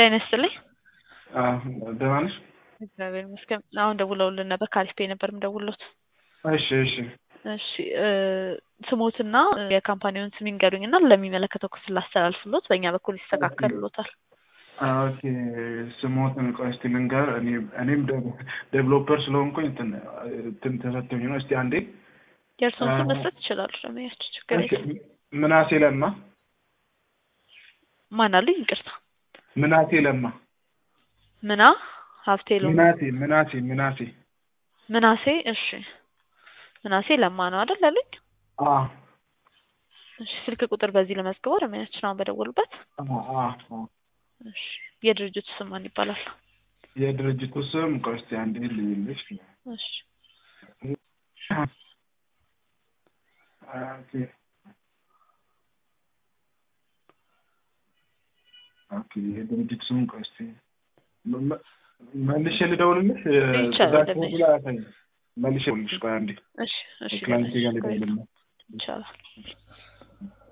ጤና ይስጥልኝ። ደህና ነሽ? እግዚአብሔር ይመስገን። አሁን ደውለውልን ነበር ካሪስፔ ነበር የምደውልሎት። እሺ እሺ ስሞትና የካምፓኒውን ስም ይንገሩኝና ለሚመለከተው ክፍል አስተላልፍሎት በእኛ በኩል ይስተካከልሎታል። ኦኬ ስሞትን ቆይ እስቲ ልንገር። እኔም ዴቨሎፐር ስለሆንኩኝ እንትን ተሰጥቶኝ ነው። እስቲ አንዴ የእርስዎን ስም መስጠት ይችላሉ። ለማያችሁ ችግር የለም። ምናሴ ለማ። ማን አሉኝ? ይቅርታ ምናሴ ለማ። ምና ሀብቴሎ ምናሴ። እሺ ምናሴ ለማ ነው አይደል አለኝ? እሺ ስልክ ቁጥር በዚህ ለመዝግበው ለማያችሁ ነው በደወሉበት። እሺ የድርጅቱ ስም ማን ይባላል? የድርጅቱ ስም ቆይ እስቲ አንዴ ልይልሽ። እሺ ኦኬ የድርጅቱ ስም ቆይ እስቲ መልሼ ልደውልልሽ። መልሼ ልደውልልሽ ቆይ አንዴ። እሺ ክላይንት ጋር ልደውልልሽ። ይቻላል።